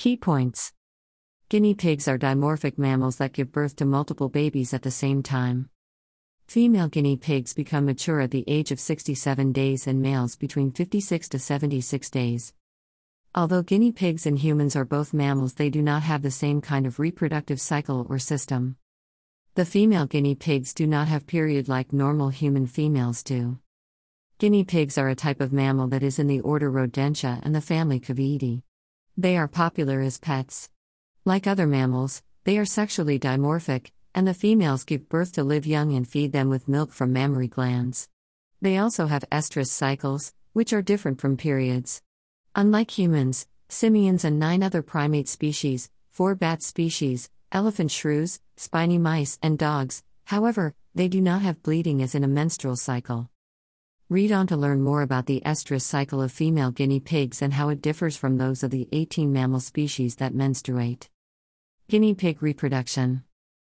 Key points. Guinea pigs are dimorphic mammals that give birth to multiple babies at the same time. Female guinea pigs become mature at the age of 67 days and males between 56 to 76 days. Although guinea pigs and humans are both mammals, they do not have the same kind of reproductive cycle or system. The female guinea pigs do not have period like normal human females do. Guinea pigs are a type of mammal that is in the order Rodentia and the family Caviidae. They are popular as pets. Like other mammals, they are sexually dimorphic, and the females give birth to live young and feed them with milk from mammary glands. They also have estrous cycles, which are different from periods. Unlike humans, simians, and 9 other primate species, 4 bat species, elephant shrews, spiny mice, and dogs, however, they do not have bleeding as in a menstrual cycle. Read on to learn more about the estrous cycle of female guinea pigs and how it differs from those of the 18 mammal species that menstruate. Guinea pig reproduction.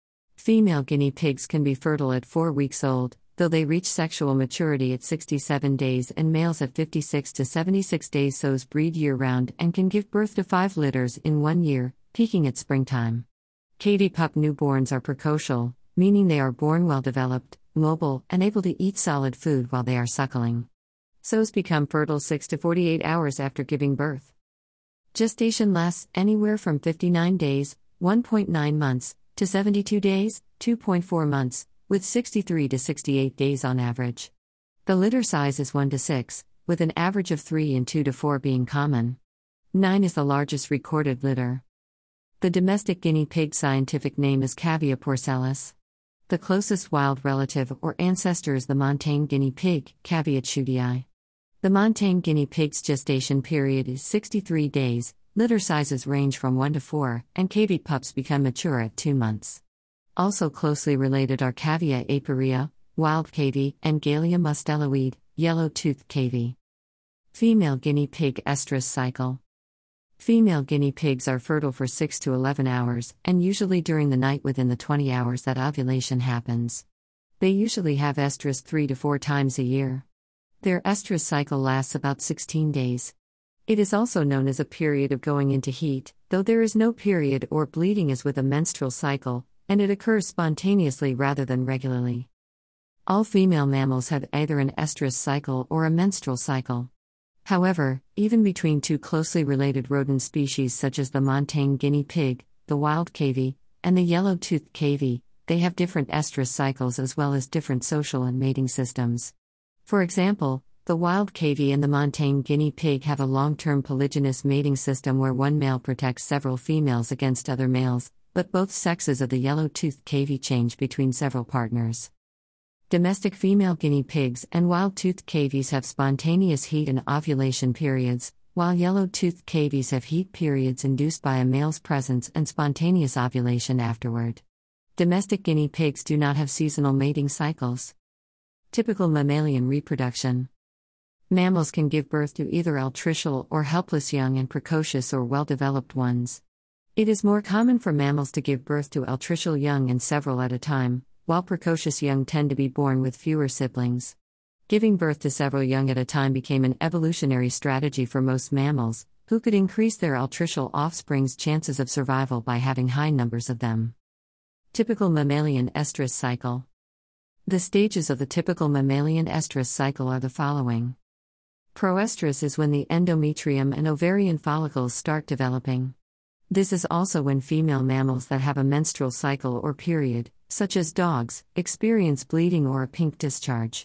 Female guinea pigs can be fertile at 4 weeks old, though they reach sexual maturity at 67 days, and males at 56 to 76 days. Sows breed year-round and can give birth to 5 litters in 1 year, peaking at springtime. Cavy pup newborns are precocial, meaning they are born well-developed, mobile, and able to eat solid food while they are suckling. Sows become fertile 6 to 48 hours after giving birth. Gestation lasts anywhere from 59 days, 1.9 months, to 72 days, 2.4 months, with 63 to 68 days on average. The litter size is 1 to 6, with an average of 3 and 2 to 4 being common. 9 is the largest recorded litter. The domestic guinea pig scientific name is Cavia porcellus. The closest wild relative or ancestor is the montane guinea pig, Cavia tschudii. The montane guinea pig's gestation period is 63 days, litter sizes range from 1 to 4, and cavy pups become mature at 2 months. Also closely related are Cavia apirea, wild cavy, and Galea musteloide, yellow-toothed cavy. Female guinea pig estrous cycle. Female guinea pigs are fertile for 6 to 11 hours, and usually during the night within the 20 hours that ovulation happens. They usually have estrus 3 to 4 times a year. Their estrus cycle lasts about 16 days. It is also known as a period of going into heat, though there is no period or bleeding as with a menstrual cycle, and it occurs spontaneously rather than regularly. All female mammals have either an estrus cycle or a menstrual cycle. However, even between 2 closely related rodent species such as the montane guinea pig, the wild cavy, and the yellow-toothed cavy, they have different estrus cycles as well as different social and mating systems. For example, the wild cavy and the montane guinea pig have a long-term polygynous mating system where one male protects several females against other males, but both sexes of the yellow-toothed cavy change between several partners. Domestic female guinea pigs and wild-toothed cavies have spontaneous heat and ovulation periods, while yellow-toothed cavies have heat periods induced by a male's presence and spontaneous ovulation afterward. Domestic guinea pigs do not have seasonal mating cycles. Typical mammalian reproduction. Mammals can give birth to either altricial or helpless young and precocious or well-developed ones. It is more common for mammals to give birth to altricial young and several at a time, while precocious young tend to be born with fewer siblings. Giving birth to several young at a time became an evolutionary strategy for most mammals, who could increase their altricial offspring's chances of survival by having high numbers of them. Typical mammalian estrus cycle. The stages of the typical mammalian estrus cycle are the following. Proestrus is when the endometrium and ovarian follicles start developing. This is also when female mammals that have a menstrual cycle or period, such as dogs, experience bleeding or a pink discharge.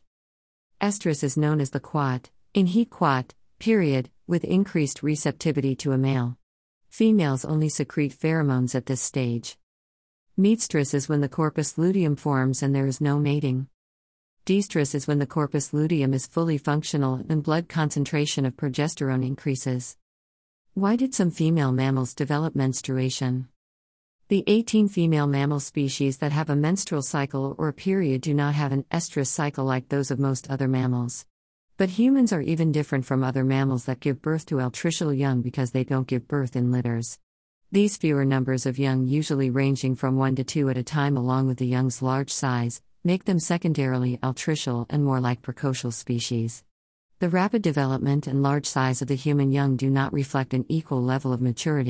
Estrus is known as the quat, in heat quat, period, with increased receptivity to a male. Females only secrete pheromones at this stage. Meestrus is when the corpus luteum forms and there is no mating. Destrus is when the corpus luteum is fully functional and blood concentration of progesterone increases. Why did some female mammals develop menstruation? The 18 female mammal species that have a menstrual cycle or a period do not have an estrus cycle like those of most other mammals. But humans are even different from other mammals that give birth to altricial young because they don't give birth in litters. These fewer numbers of young, usually ranging from 1 to 2 at a time along with the young's large size, make them secondarily altricial and more like precocial species. The rapid development and large size of the human young do not reflect an equal level of maturity,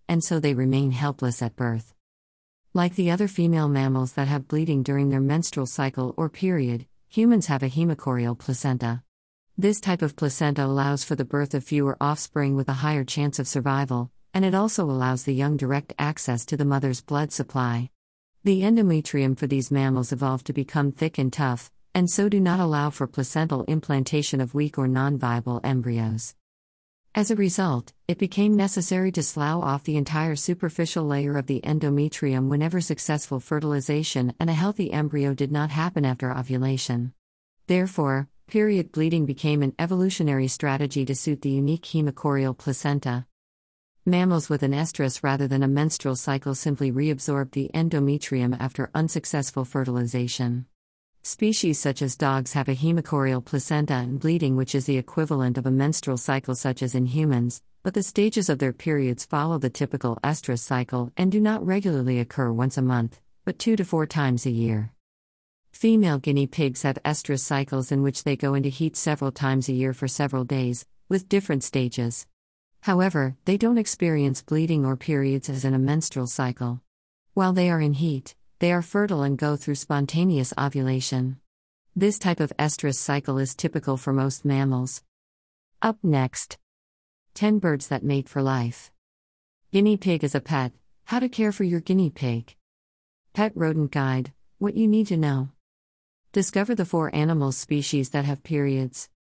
and so they remain helpless at birth. Like the other female mammals that have bleeding during their menstrual cycle or period, humans have a hemachorial placenta. This type of placenta allows for the birth of fewer offspring with a higher chance of survival, and it also allows the young direct access to the mother's blood supply. The endometrium for these mammals evolved to become thick and tough, and so do not allow for placental implantation of weak or non-viable embryos. As a result, it became necessary to slough off the entire superficial layer of the endometrium whenever successful fertilization and a healthy embryo did not happen after ovulation. Therefore, period bleeding became an evolutionary strategy to suit the unique hemachorial placenta. Mammals with an estrus rather than a menstrual cycle simply reabsorb the endometrium after unsuccessful fertilization. Species such as dogs have a hemachorial placenta and bleeding, which is the equivalent of a menstrual cycle such as in humans, but the stages of their periods follow the typical estrus cycle and do not regularly occur once a month, but 2 to 4 times a year. Female guinea pigs have estrus cycles in which they go into heat several times a year for several days, with different stages. However, they don't experience bleeding or periods as in a menstrual cycle. While they are in heat, they are fertile and go through spontaneous ovulation. This type of estrus cycle is typical for most mammals. Up next, 10 birds that mate for life. Guinea pig as a pet. How to care for your guinea pig. Pet rodent guide. What you need to know. Discover the 4 animal species that have periods.